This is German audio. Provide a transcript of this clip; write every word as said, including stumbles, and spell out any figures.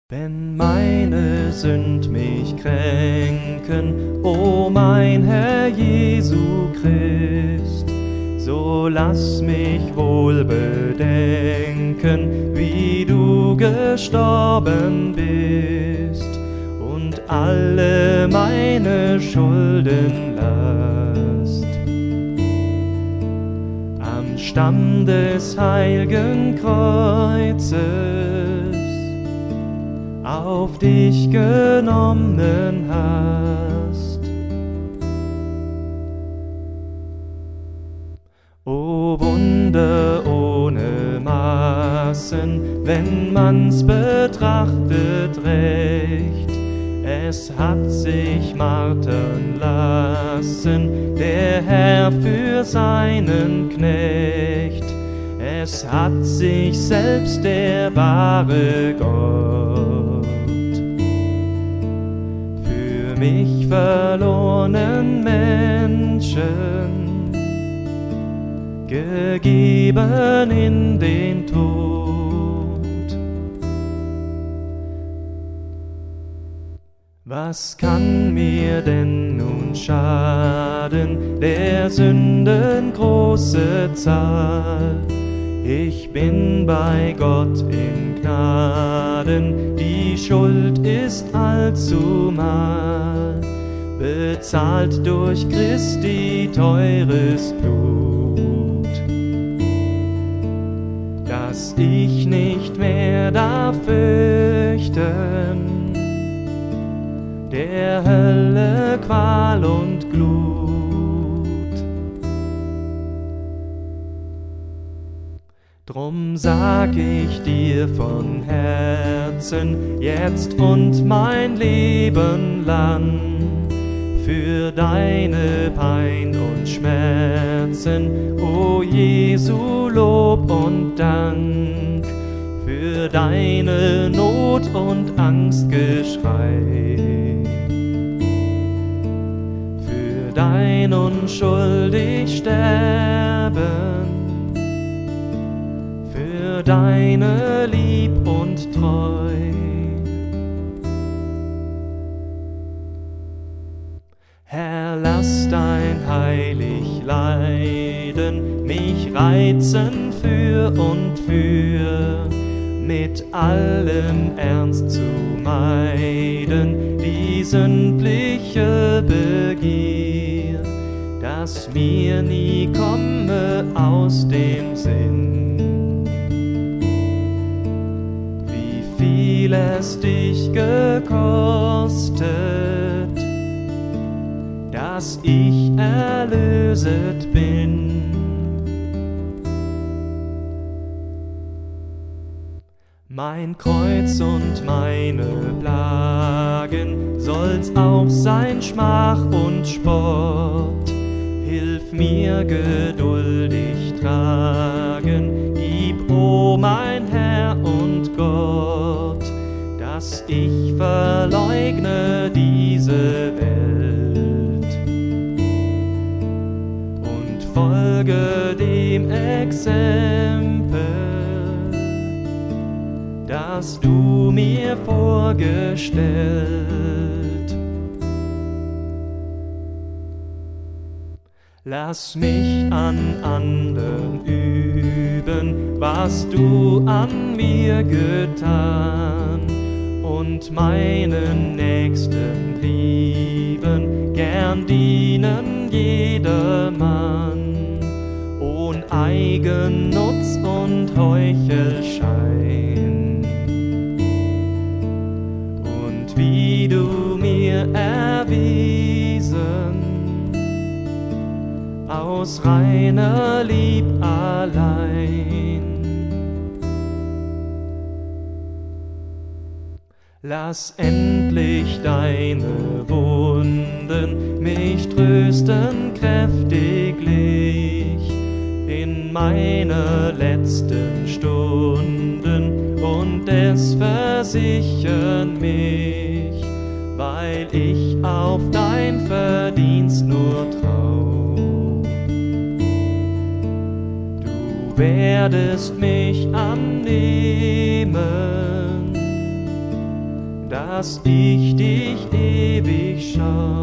Wenn meine Sünd mich kränken, o mein Herr Jesu Christ, so lass mich wohl bedenken, wie du gestorben bist und alle meine Schulden lasst. Am Stamm des heiligen Kreuzes auf dich genommen hast. O Wunder ohne Maßen, wenn man's betrachtet recht, es hat sich martern lassen, der Herr für seinen Knecht. Es hat sich selbst der wahre Gott für mich verlorenen Menschen gegeben in den Tod. Was kann mir denn nun schaden, der Sünden große Zahl? Ich bin bei Gott in Gnaden, die Schuld ist allzumal bezahlt durch Christi teures Blut, dass ich nicht mehr darf fürchten der Hölle Qual und Glut. Drum sag ich dir von Herzen, jetzt und mein Leben lang, für deine Pein und Schmerzen, o Jesu Lob und Dank, für deine Not und Angstgeschrei, für dein unschuldig Sterben, für deine Lieb und Treu. Herr, lass dein heilig Leiden mich reizen für und für, mit allem Ernst zu meiden die sündliche Begier, dass mir nie komme aus dem Sinn, wie viel es dich gekostet, dass ich erlöset bin. Mein Kreuz und meine Plagen soll's auch sein Schmach und Spott. Hilf mir geduldig tragen, gib, o mein Herr und Gott, dass ich verleugne diese Welt und folge dem Exempel, das du mir vorgestellt. Lass mich an anderen üben, was du an mir getan, und meinen Nächsten lieben, gern dienen jedermann, ohn Eigennutz und Heuchelschein. Wie du mir erwiesen, aus reiner Lieb allein. Lass endlich deine Wunden mich trösten kräftiglich in meiner letzten Stunden und es versichern mich, weil ich auf dein Verdienst nur trau. Du werdest mich annehmen dass ich dich ewig schau.